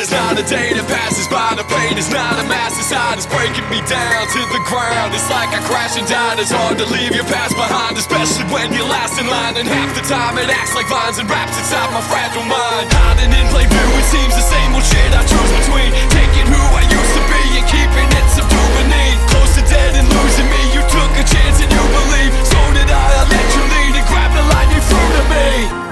There's not a day that passes by. The pain is not a mass inside. It's breaking me down to the ground. It's like I crash and died. It's hard to leave your past behind, especially when you're last in line. And half the time it acts like vines and wraps inside my fragile mind. Hiding in plain view, it seems the same old shit I choose between taking who I used to be and keeping it subdued beneath. Close to dead and losing me. You took a chance and you believe. So did I let you lead and grab the light you threw to me.